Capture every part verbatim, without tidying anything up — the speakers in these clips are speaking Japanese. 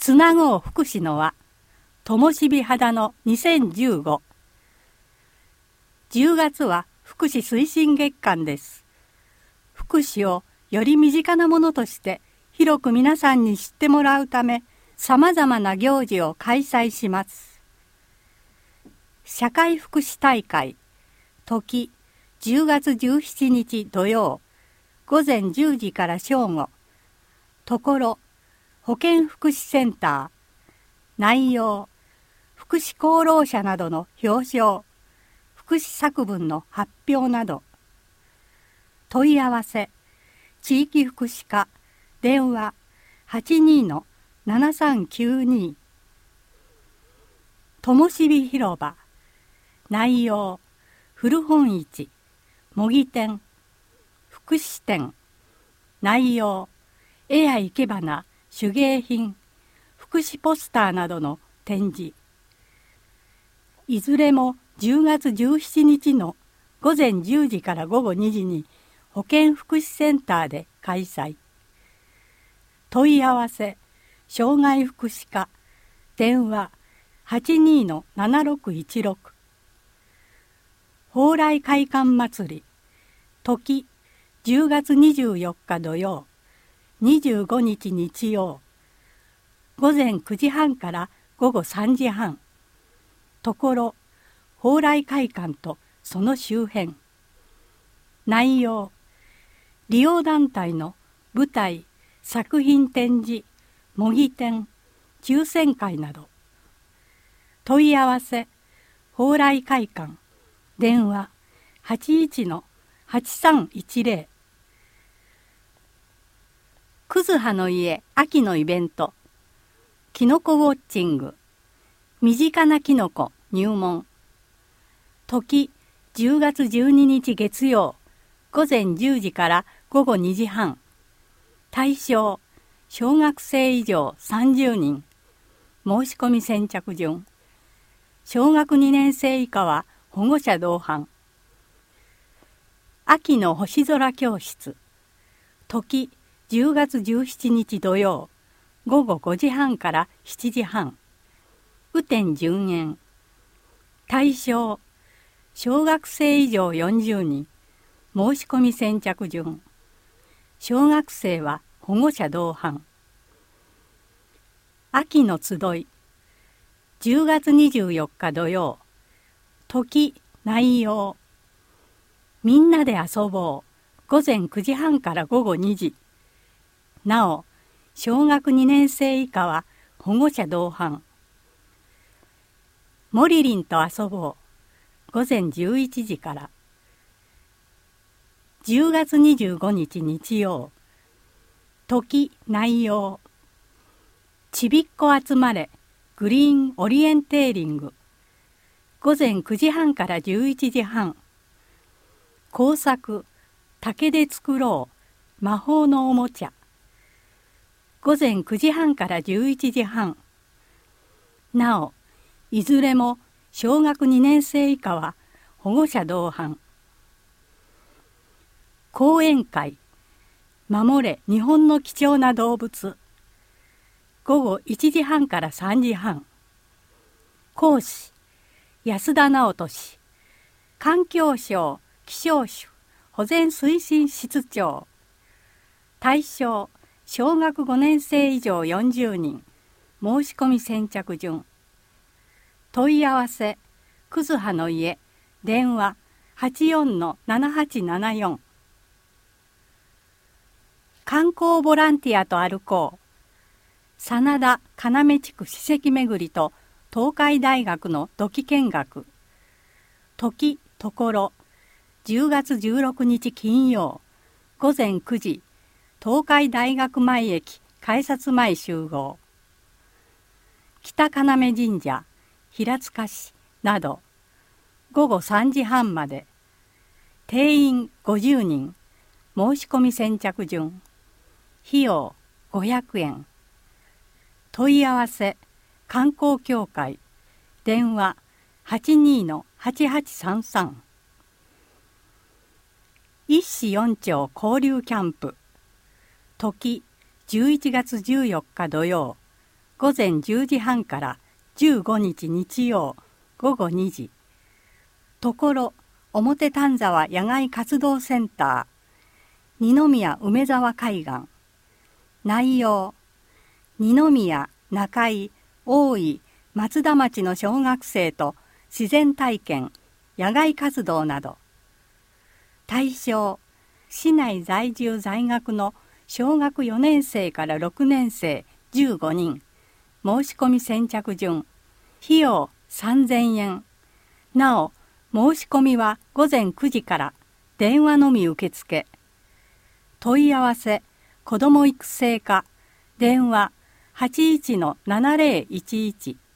つなごう福祉の輪、ともしび肌のにせんじゅうご。じゅうがつは福祉推進月間です。福祉をより身近なものとして広く皆さんに知ってもらうため、さまざまな行事を開催します。社会福祉大会、時じゅうがつじゅうしちにち土曜、午前じゅうじから正午、ところ保健福祉センター、内容、福祉功労者などの表彰、福祉作文の発表など。問い合わせ、地域福祉課、電話 はちにーのななさんきゅうに。ともしび広場、内容、古本市、模擬店、福祉展、内容、絵や生け花、手芸品、福祉ポスターなどの展示。いずれもじゅうがつじゅうしちにちの午前じゅうじから午後にじに保健福祉センターで開催。問い合わせ、障害福祉課、電話 はちにーのななろくいちろく。蓬莱会館祭り、時じゅうがつにじゅうよっか土曜、にじゅうごにち日曜、午前くじはんから午後さんじはん、ところ蓬莱会館とその周辺。内容、利用団体の舞台、作品展示、模擬展、抽選会など。問い合わせ、蓬莱会館、電話 はちいちのはちさんいちぜろ。くずはの家秋のイベント、きのこウォッチング、身近なきのこ入門。時じゅうがつじゅうににち月曜、午前じゅうじから午後にじはん。対象、小学生以上さんじゅうにん。申し込み先着順。小学にねんせい以下は保護者同伴。秋の星空教室。時じゅうがつじゅうしちにち土曜、午後ごじはんからしちじはん。雨天順延。対象、小学生以上よんじゅうにん。申し込み先着順。小学生は保護者同伴。秋の集い。じゅうがつにじゅうよっか土曜。時、内容。みんなで遊ぼう。午前くじはんから午後にじ。なお、小学にねんせい以下は保護者同伴。モリリンと遊ぼう。午前じゅういちじから。じゅうがつにじゅうごにち日曜。時、内容。ちびっこ集まれ、グリーンオリエンテーリング。午前くじはんからじゅういちじはん。工作、竹で作ろう、魔法のおもちゃ。午前くじはんからじゅういちじはん。なお、いずれも小学にねんせい以下は保護者同伴。講演会、守れ日本の貴重な動物。午後いちじはんからさんじはん。講師、安田直俊。環境省希少種保全推進室長。対象、小学ごねんせい以上よんじゅうにん。申し込み先着順。問い合わせ、くずはの家、電話 はちよんのななはちななよん。観光ボランティアと歩こう。真田要地区史跡巡りと東海大学の土器見学。時、ところ、じゅうがつじゅうろくにち金曜、午前くじ、東海大学前駅改札前集合。北要神社、平塚市など、午後さんじはんまで。定員ごじゅうにん。申し込み先着順。費用ごひゃくえん。問い合わせ、観光協会。電話 はちにーのはちはちさんさん。一市四町交流キャンプ。時じゅういちがつじゅうよっか土曜、 午前じゅうじはんからじゅうごにち日曜午後にじ。ところ表丹沢野外活動センター、二宮梅沢海岸。内容、二宮、中井、大井、松田町の小学生と自然体験、野外活動など。対象、市内在住在学の小学よねん生からろくねん生じゅうごにん。申し込み先着順。費用さんぜんえん。なお、申し込みは午前くじから電話のみ受付。問い合わせ、子ども育成課、電話 はちいちのななぜろいちいち。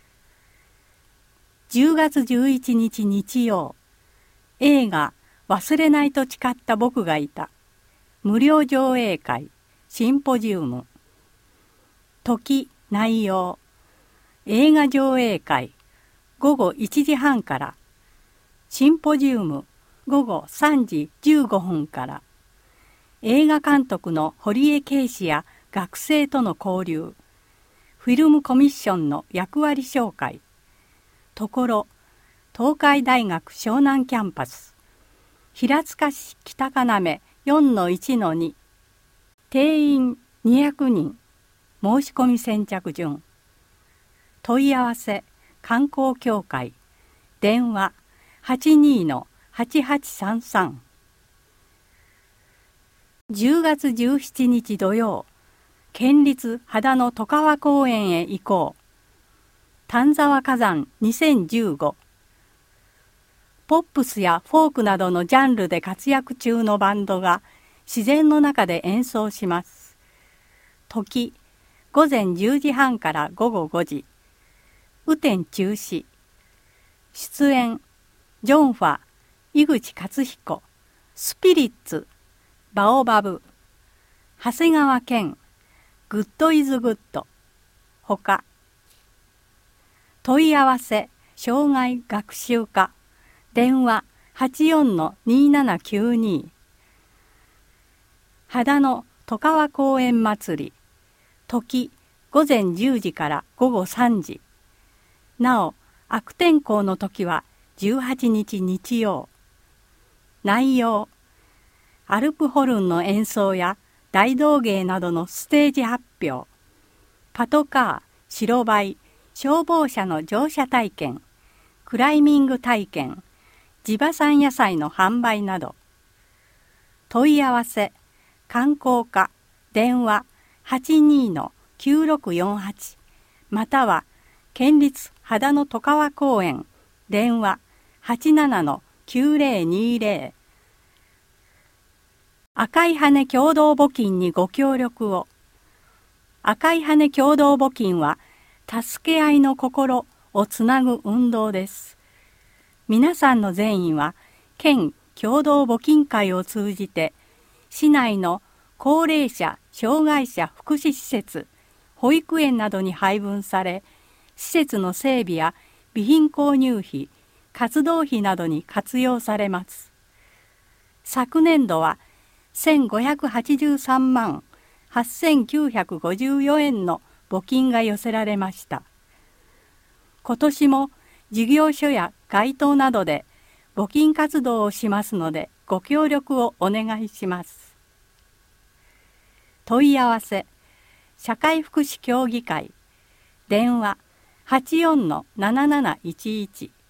じゅうがつじゅういちにち日曜、映画忘れないと誓った僕がいた。無料上映会、シンポジウム。時、内容、映画上映会、午後いちじはんから。シンポジウム、午後さんじじゅうごふんから。映画監督の堀江圭司や学生との交流。フィルムコミッションの役割紹介。ところ、東海大学湘南キャンパス。平塚市北要 よんのいちのに。定員にひゃくにん。申し込み先着順。問い合わせ、観光協会。電話 はちにのはちはちさんさん。じゅうがつじゅうしちにち土曜、県立秦野外川公園へ行こう。丹沢火山にせんじゅうご。ポップスやフォークなどのジャンルで活躍中のバンドが自然の中で演奏します。時、午前じゅうじはんから午後ごじ。雨天中止。出演、ジョンファ、井口勝彦、スピリッツ、バオバブ、長谷川健、グッドイズグッド、ほか。問い合わせ、障害学習課、電話 はちよんのにななきゅうに。秦野外川公園祭り、時、午前じゅうじから午後さんじ。なお、悪天候の時はじゅうはちにち日曜。内容、アルプホルンの演奏や大道芸などのステージ発表、パトカー、白バイ、消防車の乗車体験、クライミング体験、地場産野菜の販売など。問い合わせ、観光課、電話 はちにのきゅうろくよんはち、または県立秦野外川公園、電話 はちななのきゅうぜろにぜろ。赤い羽共同募金にご協力を。赤い羽共同募金は、助け合いの心をつなぐ運動です。皆さんの善意は、県共同募金会を通じて、市内の高齢者・障害者福祉施設、保育園などに配分され、施設の整備や備品購入費、活動費などに活用されます。昨年度はせんごひゃくはちじゅうさんまんはっせんきゅうひゃくごじゅうよえんの募金が寄せられました。今年も事業所や街頭などで募金活動をしますのでご協力をお願いします。問い合わせ、社会福祉協議会、電話 はちよんのなななないちいち。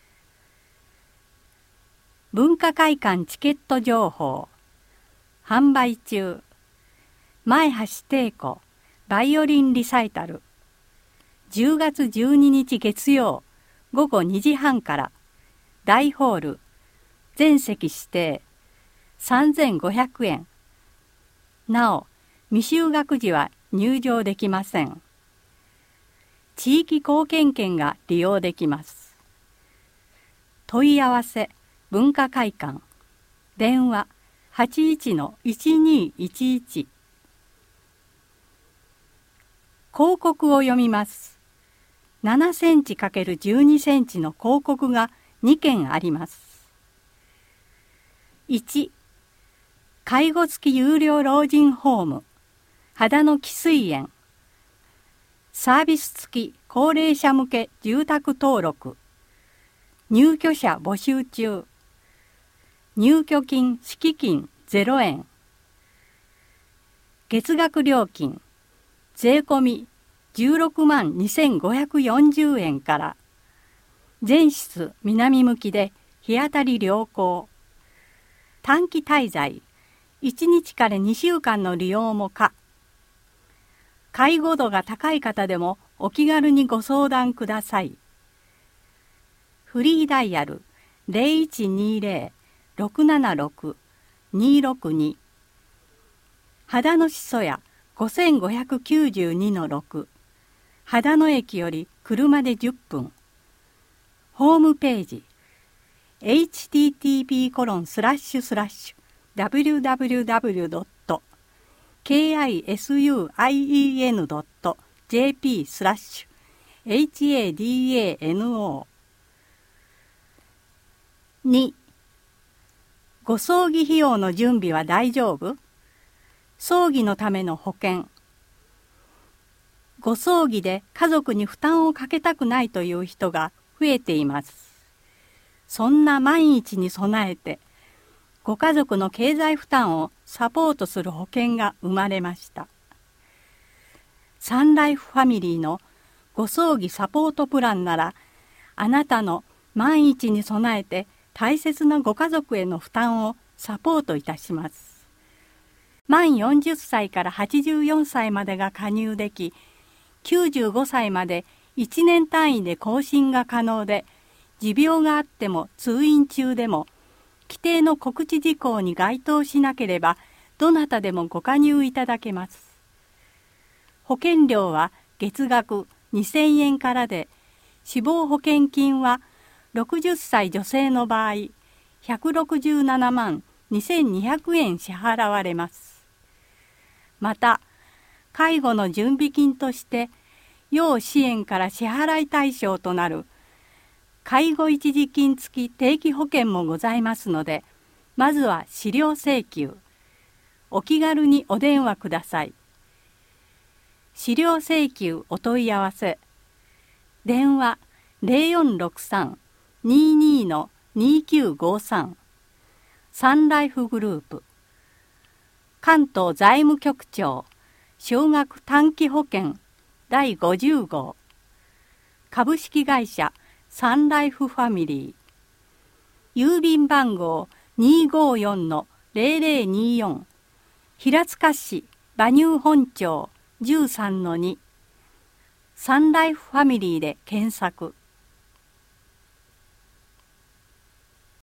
文化会館チケット情報、販売中。前橋汀子バイオリンリサイタル、じゅうがつじゅうににち月曜午後にじはんから。大ホール、全席指定、さんぜんごひゃくえん。なお、未就学時は入場できません。地域貢献券が利用できます。問い合わせ、文化会館、電話 はちいちのいちにいちいち。広告を読みます。ななセンチかけるじゅうにセンチの広告がにけんあります。いち、介護付き有料老人ホーム、秦野喜水園。 サービス付き高齢者向け住宅登録。入居者募集中。入居金・敷金ゼロえん。月額料金税込みじゅうろくまんにせんごひゃくよんじゅうえんから。全室南向きで日当たり良好。短期滞在いちにちからにしゅうかんの利用も可。介護度が高い方でもお気軽にご相談ください。フリーダイヤル ゼロいちにゼロ ろくななろく にろくに。秦野しそやごごきゅうにのろく。秦野駅より車でじゅっぷん。ホームページ エイチティーティーピーコロンスラッシュスラッシュダブリューダブリューダブリュードットケーアイエスユーアイイーエヌドットジェーピースラッシュエイチエーディーエーエヌオー。に、ご葬儀費用の準備は大丈夫？葬儀のための保険。ご葬儀で家族に負担をかけたくないという人が増えています。そんな万一に備えて、ご家族の経済負担をサポートする保険が生まれました。サンライフファミリーのご葬儀サポートプランなら、あなたの万一に備えて大切なご家族への負担をサポートいたします。満よんじゅっさいからはちじゅうよんさいまでが加入でき、きゅうじゅうごさいまでいちねん単位で更新が可能で、持病があっても通院中でも、規定の告知事項に該当しなければ、どなたでもご加入いただけます。保険料は月額にせんえんからで、死亡保険金はろくじゅっさい女性の場合、ひゃくろくじゅうななまんにせんにひゃくえん支払われます。また、介護の準備金として、要支援から支払い対象となる介護一時金付き定期保険もございますので、まずは資料請求。お気軽にお電話ください。資料請求お問い合わせ。電話 ゼロよんろくさん にーにー のにきゅうごさん。サンライフグループ。関東財務局長少額短期保険だいごじゅうごう。株式会社サンライフファミリー。郵便番号 にーごーよんのゼロゼロにーよん。平塚市馬入本町 じゅうさんのに。サンライフファミリーで検索。